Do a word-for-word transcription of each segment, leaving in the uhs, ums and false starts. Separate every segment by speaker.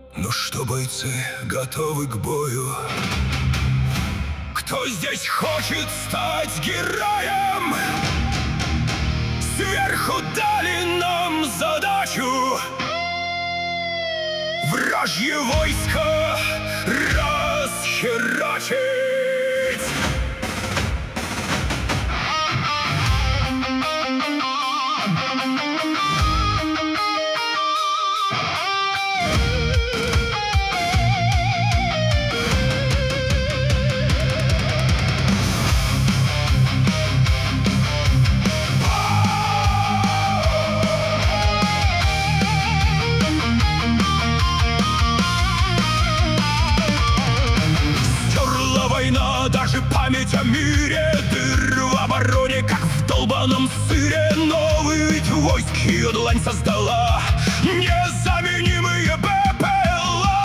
Speaker 1: Ну что, бойцы, готовы к бою? Кто здесь хочет стать героем? Сверху дали нам задачу вражье войско расхерачить. Даже память о мире, дыр в обороне, как в долбаном сыре. Новый вид войск ее длань создала незаменимые БПЛА.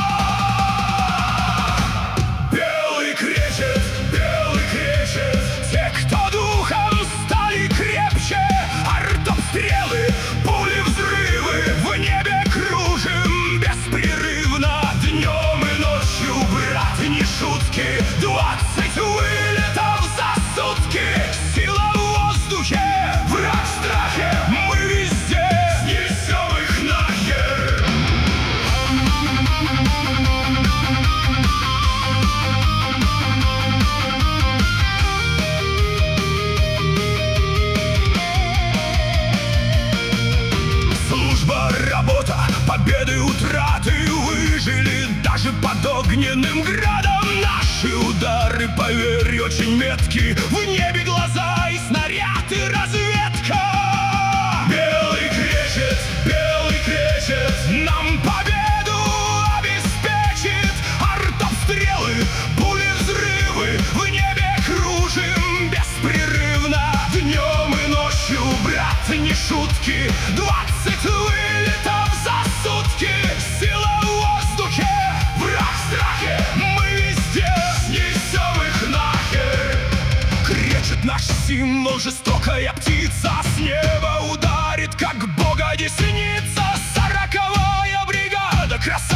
Speaker 1: Белый кречет, белый кречет, те, кто духом стали крепче. Артобстрелы, пули, взрывы, в небе кружим беспрерывно. Днем и ночью, брат, не шутки. Двадцать вылетов за сутки. Сила в воздухе, враг в страхе. Мы везде снесем их нахер. Служба, работа, победы, утраты. Выжили даже под огненным градом. Наши удары, поверь, очень метки. В небе глаза и снаряд, и разведка. Белый кречет, белый кречет, нам победу обеспечит. Артобстрелы, пули, взрывы, в небе кружим беспрерывно. Днем и ночью, брат, не шутки. Двадцать вылетов за сутки. Сила в воздухе, враг в страхе. Наш символ, жестокая птица, с неба ударит, как бога десница. Сороковая бригада, красавица.